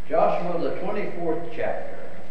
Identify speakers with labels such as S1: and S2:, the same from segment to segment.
S1: Joshua, the 24th chapter.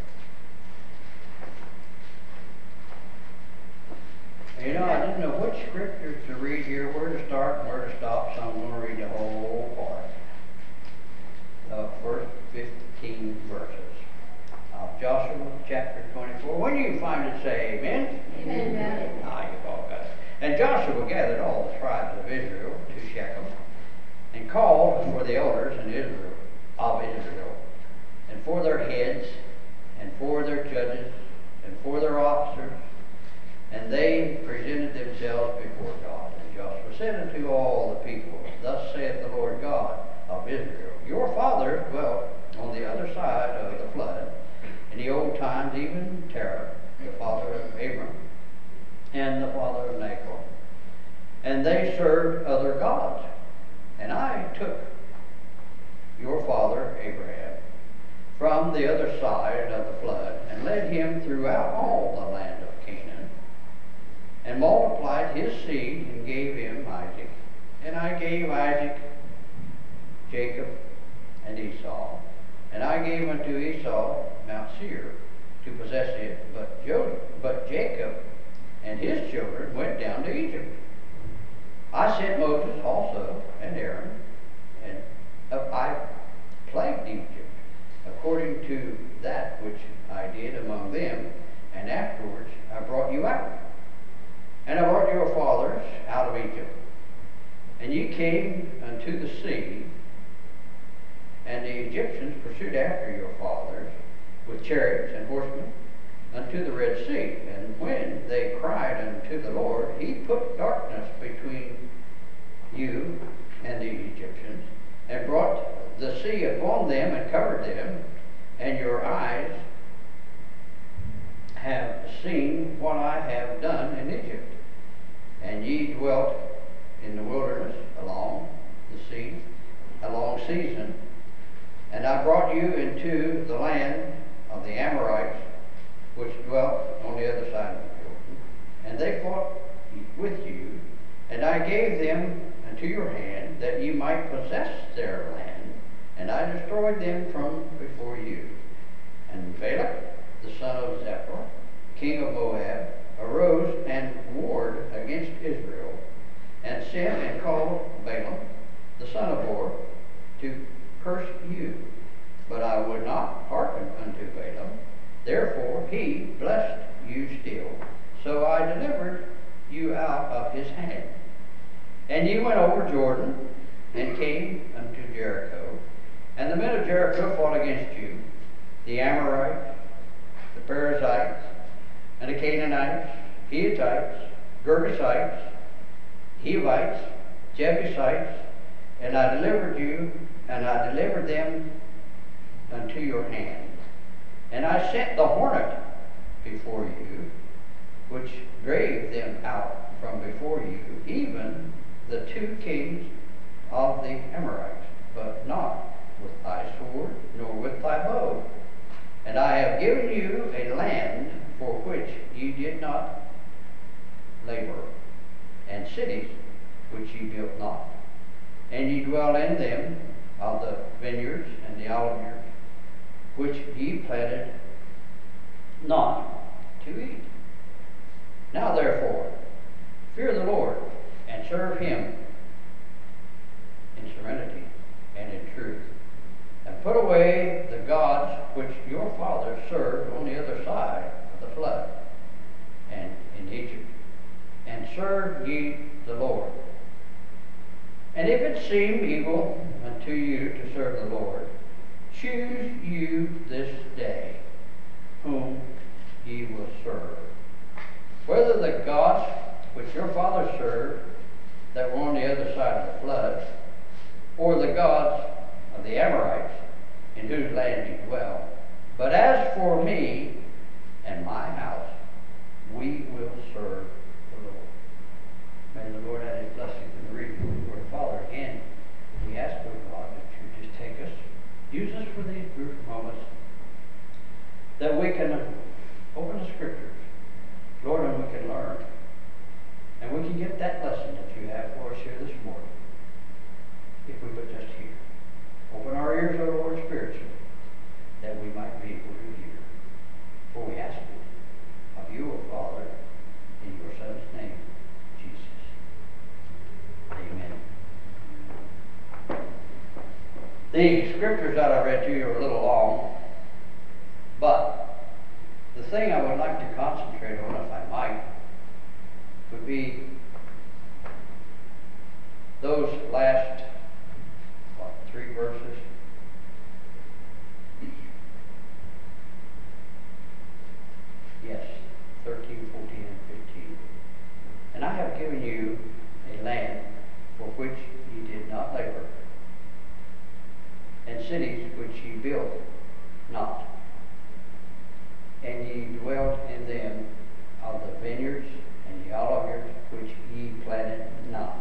S1: You know, I didn't know which scriptures to read here, where to start and where to stop, so I'm going to read the whole part. The first 15 verses of Joshua chapter 24. When you find it, say amen.
S2: Amen.
S1: You've all got it. And Joshua gathered all the tribes of Israel to Shechem, and called for the elders of Israel, and for their heads, and for their judges, and for their officers. And they presented themselves before God. And Joshua said unto all the people, Thus saith the Lord God of Israel, Your fathers dwelt on the other side of the flood, in the old times, even Terah, the father of Abram, and the father of Nahor. And they served other gods. And I took your father Abraham from the other side of the flood, and led him throughout all the land of Canaan, and multiplied his seed, and gave him Isaac. And I gave Isaac Jacob and Esau. And I gave unto Esau Mount Seir to possess it. But Jacob and his children went down to Egypt. I sent Moses also, and Aaron, and I plagued Egypt, according to that which I did among them, and afterwards I brought you out. And I brought your fathers out of Egypt. And ye came unto the sea, and the Egyptians pursued after your fathers with chariots and horsemen unto the Red Sea. And when they cried unto the Lord, he put darkness between you and the Egyptians, and brought the sea upon them, and covered them. And your eyes have seen what I have done in Egypt. And ye dwelt in the wilderness along the sea, a long season. And I brought you into the land of the Amorites, which dwelt on the other side of the Jordan. And they fought with you, and I gave them unto your hand, that ye might possess their land. And I destroyed them from before you. And Balak, the son of Zippor, king of Moab, arose and warred against Israel, and sent and called Balaam, the son of Beor, to curse you. But I would not hearken unto Balaam. Therefore he blessed you still. So I delivered you out of his hand. And ye went over Jordan, and came unto Jericho. And the men of Jericho fought against you, the Amorites, the Perizzites, and the Canaanites, Hittites, Girgashites, Hivites, Jebusites, and I delivered them unto your hand. And I sent the hornet before you, which drave them out from before you, even the 2 kings of the Amorites, but not with thy sword, nor with thy bow. And I have given you a land for which ye did not labor, and cities which ye built not. And ye dwell in them of the vineyards and the olive which ye planted not to eat. Now therefore, fear the Lord, and serve him in serenity and in truth. And put away the gods which your fathers served on the other side of the flood, and in Egypt, and serve ye the Lord. And if it seem evil unto you to serve the Lord, choose you this day whom ye will serve, whether the gods which your fathers served that were on the other side of the flood, or the gods of the Amorites, in whose land ye dwell. But as for me and my house, we will serve the Lord. May the Lord add his blessing to the reading of the word. Father, again, we ask, O God, that you just take us, use us for these brief moments, that we can open the scriptures, Lord, and we can learn. And we can get that lesson that you have for us here this morning, if we would just hear. Open our ears, O Lord, spiritually, The scriptures that I read to you are a little long, but the thing I would like to concentrate on, if I might, would be those last, three verses. Yes, 13, 14, and 15. And I have given you a land for which ye did not labor, and cities which ye built not, and ye dwelt in them of the vineyards and the oliveyards which ye planted not,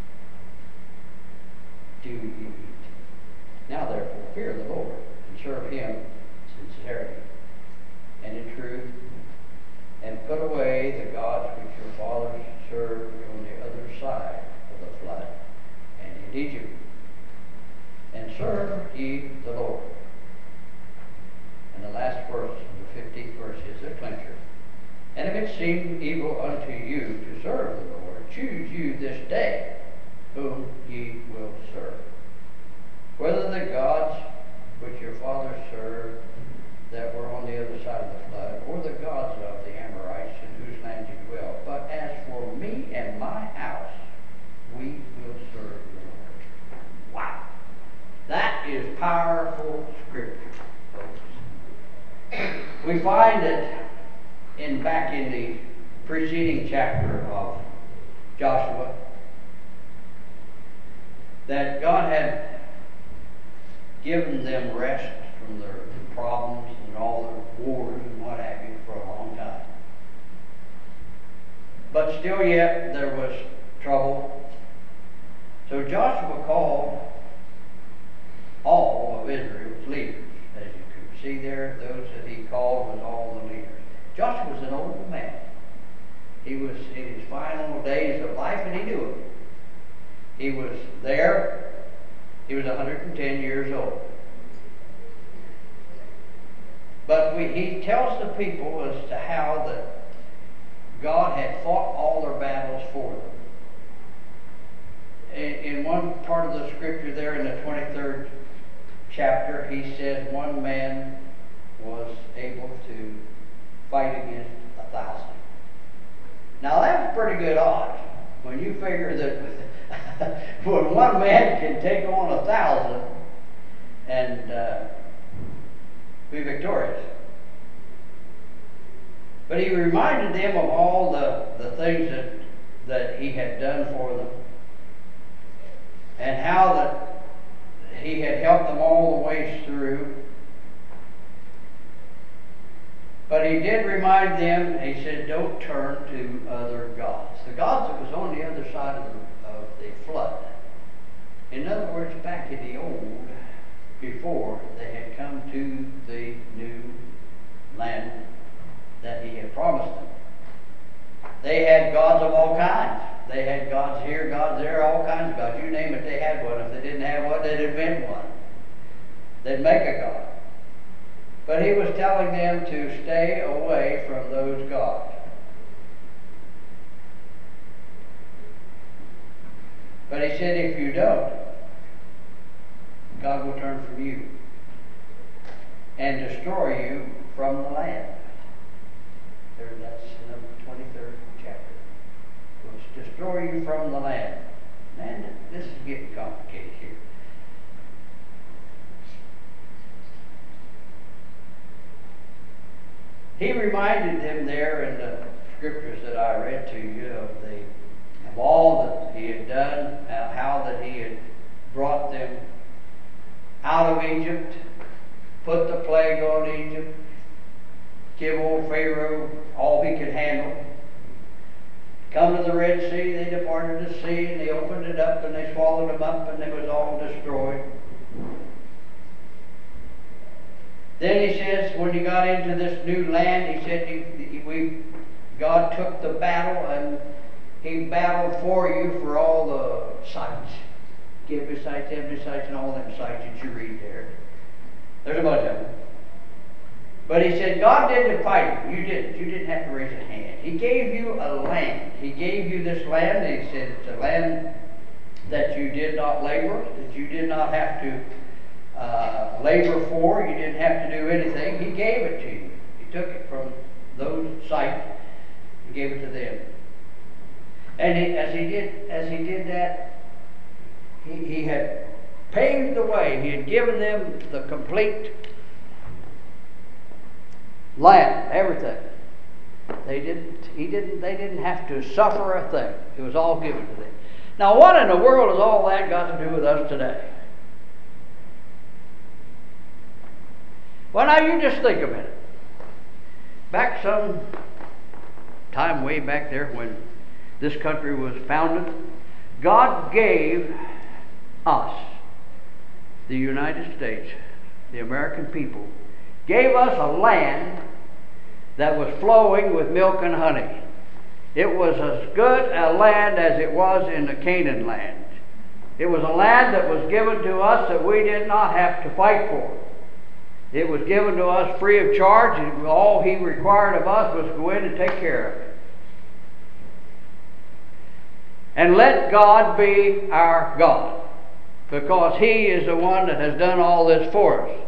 S1: do ye eat. Now therefore fear the Lord, and serve him in sincerity and in truth, and put away the gods which your fathers served on the other side of the flood, and in Egypt, and serve ye the Lord. And the last verse of the 15th verse is a clincher. And if it seem evil unto you to serve the Lord, choose you this day whom ye will serve, whether the gods which your fathers served that were on the other side of the flood, or the gods of the Amorites in whose land you dwell. But as for me and my house, we will serve the Lord. Wow. That is powerful scripture, folks. We find that back in the preceding chapter of Joshua, that God had given them rest from their problems and all their wars and what have you for a long time. But still yet there was trouble. So Joshua called all of Israel's leaders. As you can see there, those that he called was all the leaders. Joshua was an old man. He was in his final days of life, and he knew it. He was there. He was 110 years old. But he tells the people as to how that God had fought all their battles for them. In one part of the scripture there in the 23rd chapter, he said one man was able to fight against 1,000. Now that's pretty good odds when you figure that when one man can take on 1,000 and be victorious. But he reminded them of all the things that he had done for them, and how that he had helped them all the way through. But he did remind them, he said, don't turn to other gods. The gods that was on the other side of the flood. In other words, back in the old, before they had come to the new land that he had promised them. They had gods of all kinds. They had gods here, gods there, all kinds of gods. You name it, they had one. If they didn't have one, they'd invent one. They'd make a god. But he was telling them to stay away from those gods. But he said, if you don't, God will turn from you and destroy you from the land. There, that's in the 23rd chapter. Will destroy you from the land. Man, this is getting complicated here. He reminded them there in the scriptures that I read to you of all that he had done, how that he had brought them out of Egypt, put the plague on Egypt, give old Pharaoh all he could handle. Come to the Red Sea, they departed the sea, and they opened it up, and they swallowed them up, and it was all destroyed. Then he says, when you got into this new land, he said, God took the battle, and he battled for you for all the sites. Gibeonites, Jebusites, and all them sites that you read there. There's a bunch of them. But he said, God did the fighting. You didn't. You didn't have to raise a hand. He gave you a land. He gave you this land. He said it's a land that you did not labor, that you did not have to labor for. You didn't have to do anything. He gave it to you. He took it from those sites and gave it to them. And as he did that, he had paved the way. He had given them the complete land, everything. They didn't have to suffer a thing. It was all given to them. Now, what in the world has all that got to do with us today? Well, now you just think a minute. Back some time way back there when this country was founded, God gave us, the United States, the American people, gave us a land that was flowing with milk and honey. It was as good a land as it was in the Canaan land. It was a land that was given to us that we did not have to fight for. It was given to us free of charge, and all He required of us was to go in and take care of it. And let God be our God, because He is the one that has done all this for us.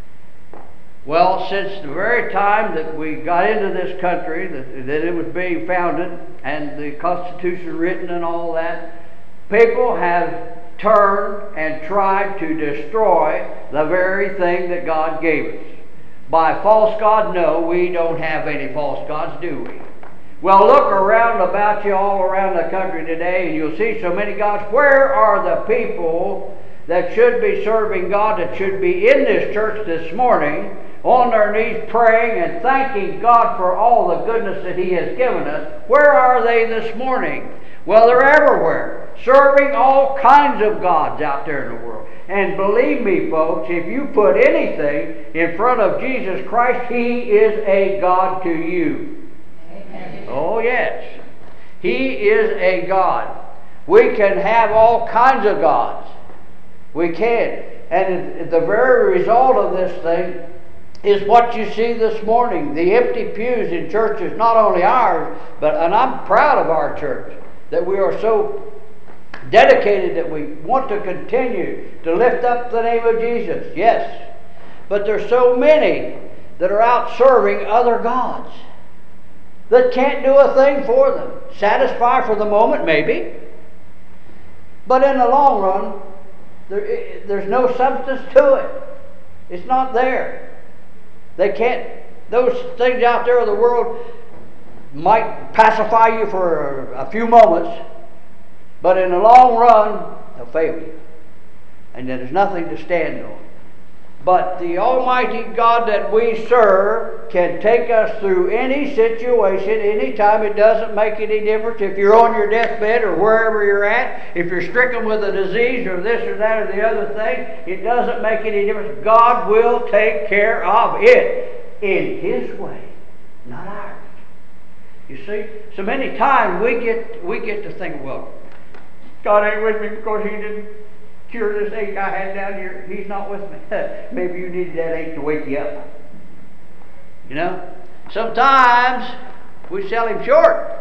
S1: Well, since the very time that we got into this country, that it was being founded, and the Constitution written and all that, people have turned and tried to destroy the very thing that God gave us. By false God, no, we don't have any false gods, do we? Well, look around about you all around the country today, and you'll see so many gods. Where are the people that should be serving God, that should be in this church this morning, on their knees praying and thanking God for all the goodness that He has given us? Where are they this morning? Well, they're everywhere, serving all kinds of gods out there in the world. And believe me, folks, if you put anything in front of Jesus Christ, He is a God to you. Amen. Oh, yes. He is a God. We can have all kinds of gods. We can. And the very result of this thing is what you see this morning. The empty pews in churches, not only ours, and I'm proud of our church, that we are so dedicated that we want to continue to lift up the name of Jesus. Yes. But there's so many that are out serving other gods that can't do a thing for them. Satisfy for the moment, maybe. But in the long run, there's no substance to it. It's not there. They can't, those things out there of the world might pacify you for a few moments, but in the long run, they'll fail you. And then there's nothing to stand on. But the Almighty God that we serve can take us through any situation, anytime. It doesn't make any difference if you're on your deathbed or wherever you're at, if you're stricken with a disease or this or that or the other thing, it doesn't make any difference. God will take care of it in His way, not ours. You see, so many times we get to think, well, God ain't with me because He didn't cure this ache I had down here. He's not with me. Maybe you needed that ache to wake you up. You know? Sometimes we sell Him short.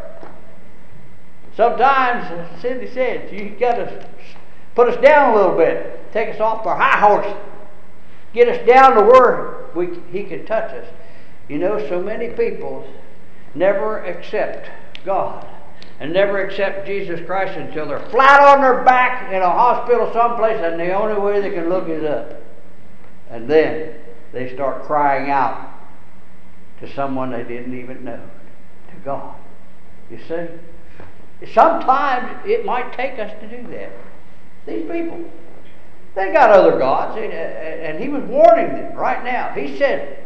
S1: Sometimes, as Cindy said, you got to put us down a little bit. Take us off our high horse. Get us down to where He can touch us. You know, so many people never accept God and never accept Jesus Christ until they're flat on their back in a hospital someplace, and the only way they can look is up. And then they start crying out to someone they didn't even know, to God. You see? Sometimes it might take us to do that. These people, they got other gods, and He was warning them right now. He said,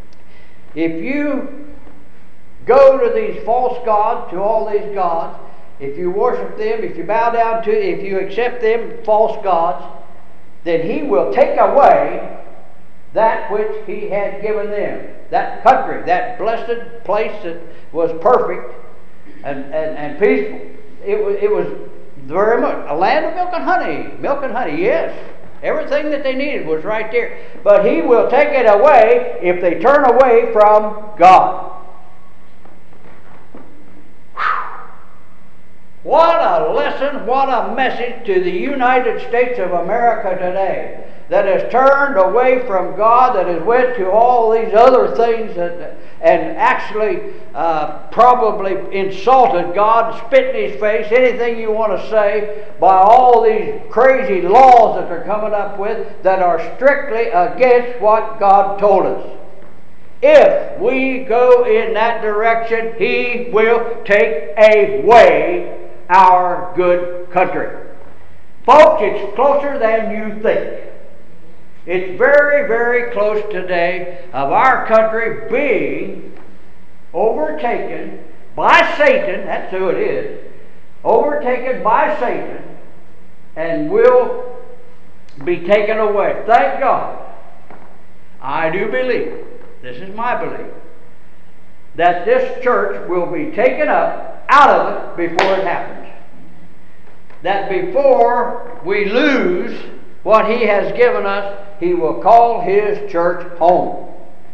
S1: if you go to these false gods, to all these gods, if you worship them, if you bow down to, if you accept them, false gods, then He will take away that which He had given them. That country, that blessed place that was perfect and peaceful. It was very much a land of milk and honey. Milk and honey, yes. Everything that they needed was right there. But He will take it away if they turn away from God. What a lesson, what a message to the United States of America today, that has turned away from God, that has went to all these other things and actually probably insulted God, spit in His face, anything you want to say, by all these crazy laws that they're coming up with that are strictly against what God told us. If we go in that direction, He will take away our good country. Folks, it's closer than you think. It's very, very close today of our country being overtaken by Satan. That's who it is. Overtaken by Satan and will be taken away. Thank God. I do believe, this is my belief, that this church will be taken up out of it before it happens. That before we lose what He has given us, He will call His church home.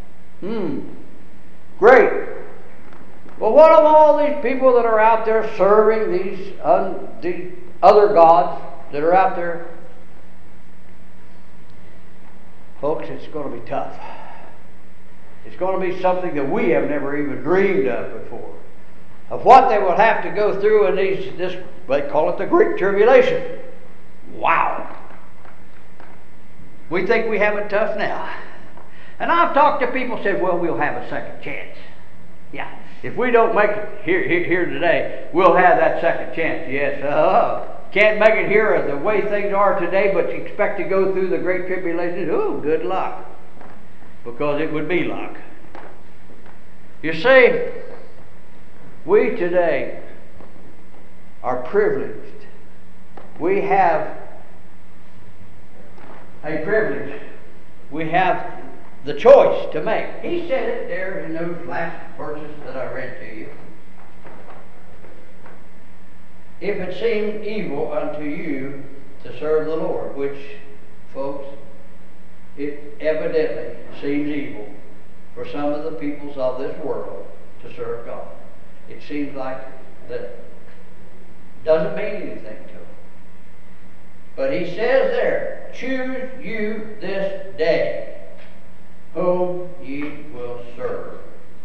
S1: Great. Well, what of all these people that are out there serving these other gods that are out there? Folks, it's going to be tough. It's going to be something that we have never even dreamed of before. Of what they will have to go through in this, they call it the Great Tribulation. Wow. We think we have it tough now. And I've talked to people who said, well, we'll have a second chance. Yeah. If we don't make it here today, we'll have that second chance. Yes. Can't make it here the way things are today, but you expect to go through the Great Tribulation. Ooh, good luck. Because it would be luck. You see, we today are privileged. We have a privilege. We have the choice to make. He said it there in those last verses that I read to you. If it seemed evil unto you to serve the Lord, which, folks, it evidently seems evil for some of the peoples of this world to serve God. It seems like that doesn't mean anything to them. But He says there, choose you this day whom ye will serve.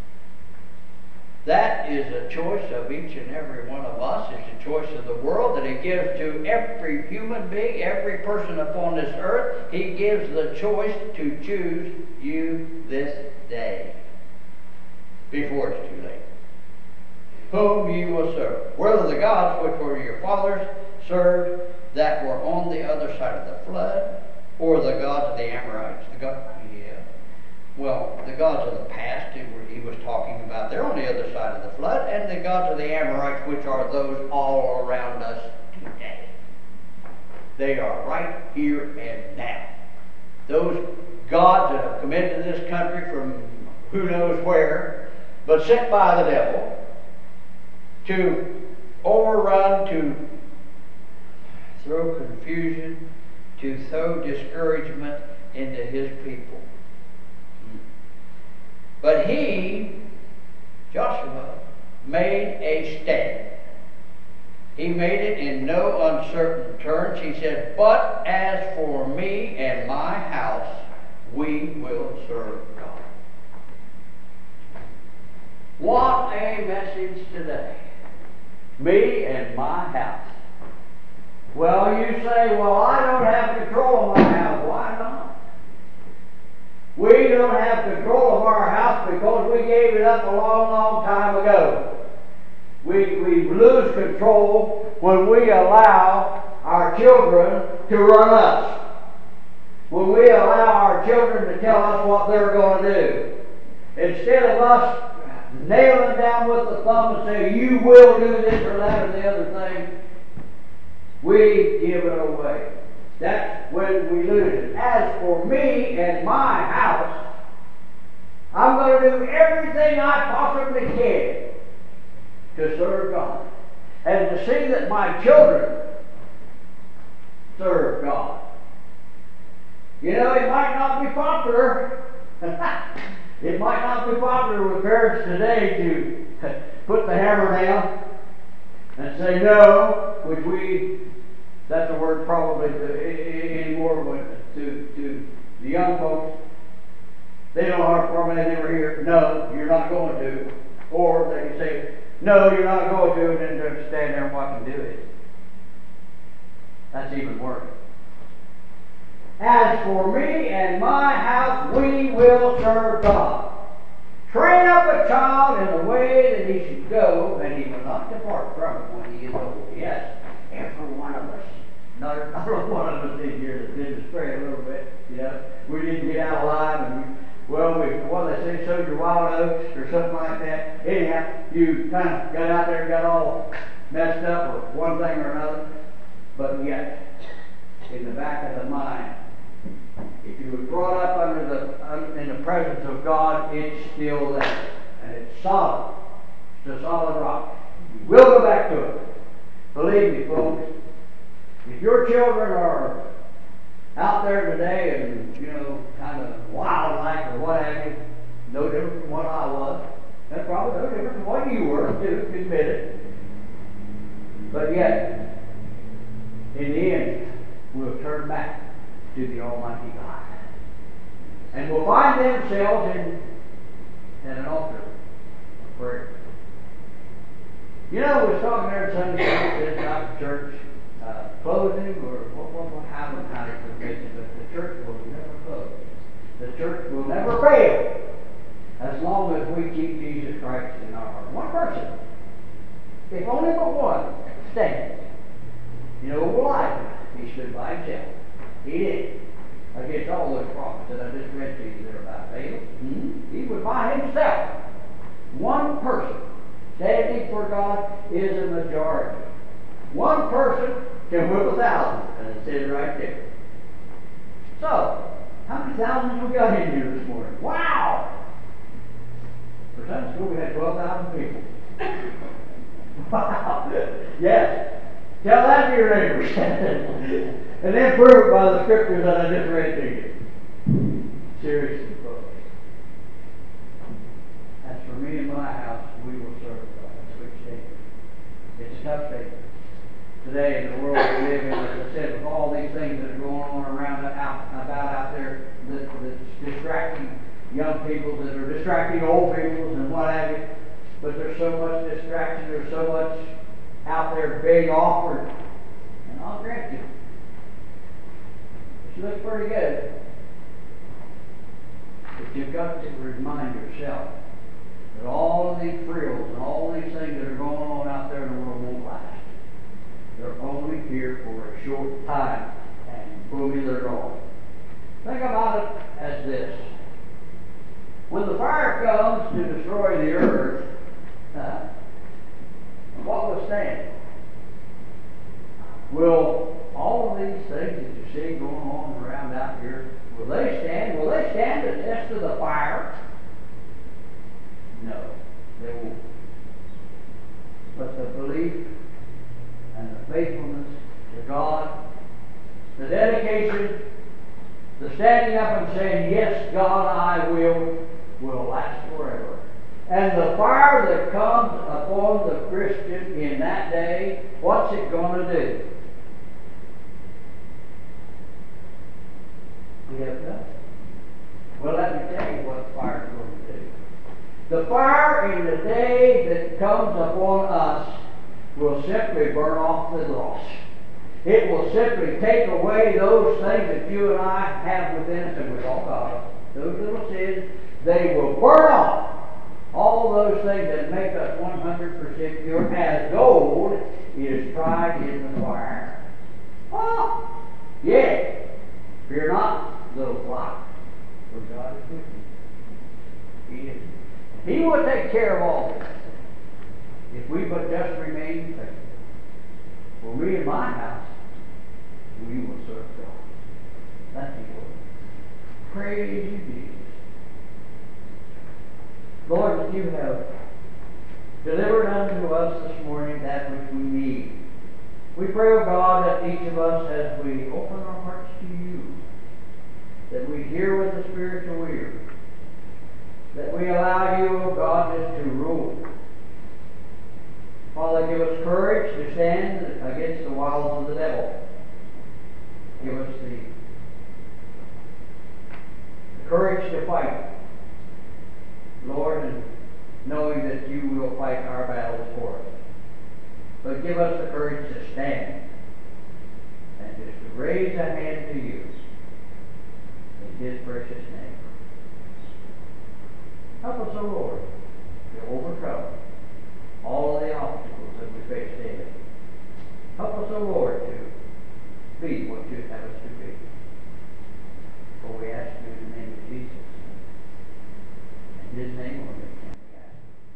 S1: That is a choice of each and every one of us. It's a choice of the world that He gives to every human being, every person upon this earth. He gives the choice to choose you this day before it's too late. Whom you will serve. Whether the gods which were your fathers served that were on the other side of the flood, or the gods of the Amorites. The gods of the past, he was talking about, they're on the other side of the flood, and the gods of the Amorites, which are those all around us today. They are right here and now. Those gods that have come into this country from who knows where, but sent by the devil to overrun, to throw confusion, to throw discouragement into His people. But he, Joshua, made a stand. He made it in no uncertain terms. He said, but as for me and my house, we will serve God. What a message today. Me and my house. Well, you say, well, I don't have control of my house. Why not? We don't have control of our house because we gave it up a long, long time ago. We lose control when we allow our children to run us. When we allow our children to tell us what they're going to do. Instead of us nailing down with the thumb and say, you will do this or that or the other thing, we give it away. That's when we lose it. As for me and my house, I'm going to do everything I possibly can to serve God. And to see that my children serve God. You know, it might not be popular. It might not be popular with parents today to put the hammer down. and say no, that's a word probably anymore, but to the young folks, they don't have probably they never hear, no, you're not going to. Or they can say, no, you're not going to, and then they'll stand there and watch them do it. That's even worse. As for me and my house, we will serve God. Train up a child in the way that he should go, and he will not depart from it when he is old. Yes, every one of us. Not one of us in here that didn't stray a little bit. We didn't get out alive, and they say, sowed your wild oats or something like that. Anyhow, you kind of got out there and got all messed up or one thing or another. But yet, in the back of the mind, if you were brought up in the presence of God, it's still there. And it's solid. It's a solid rock. You will go back to it. Believe me, folks. If your children are out there today and, kind of wild-like or what have you, no different from what I was, and probably no different from what you were, too, admit it. But yet, in the end, we'll turn back to the Almighty God. And will find themselves at an altar of prayer. We was talking there in Sunday service about the church closing, or how to make it, but the church will never close. The church will never fail as long as we keep Jesus Christ in our heart. One person, if only but one, stands. Elijah, he stood by himself. He did. Against all those prophets that I just read to you there about Baal. He was by himself. One person standing for God is a majority. One person can whip 1,000, as it says right there. So, how many thousands we got in here this morning? Wow! For Sunday school, we had 12,000 people. Wow! Yes. Tell that to your neighbors. And then prove it by the scriptures that I just read to you. Seriously, folks. As for me and my house, we will serve God. That's what statement. It's a tough statement. Today, in the world we live in, as I said, with all these things that are going on around out there, that's distracting young people, that are distracting old people, and what have you. But there's so much distraction, there's so much out there being offered. And I'll grant you, it looks pretty good. But you've got to remind yourself that all of these frills and all these things that are going on out there in the world won't last. They're only here for a short time, and boom, they're gone. Think about it as this. When the fire comes to destroy the earth, what will stand? Will all of these things that you see going on around out here, will they stand? Will they stand the test of the fire? No, they won't. But the belief and the faithfulness to God, the dedication, the standing up and saying, yes, God, I will last forever. And the fire that comes upon the Christian in that day, what's it going to do? We have done. Well, let me tell you what the fire is going to do. The fire in the day that comes upon us will simply burn off the dross. It will simply take away those things that you and I have within us, and we've all got them. Those little sins, they will burn off all those things that make us 100% pure, as gold is tried in the fire. Oh, yeah. Fear not, little flock, for God is with you. He is. He will take care of all this if we but just remain faithful. For me and my house, we will serve God. Thank you, Lord. Praise you, Jesus. Lord, that you have delivered unto us this morning that which we need. We pray, O God, that each of us, as we open our hearts to you, that we hear with the spiritual ear, that we allow you, O God, just to rule. Father, give us courage courage to fight, Lord, and knowing that you will fight our battles for us. But give us the courage to stand and just to raise a hand to you in his precious name. Help us, O Lord, to overcome all of the obstacles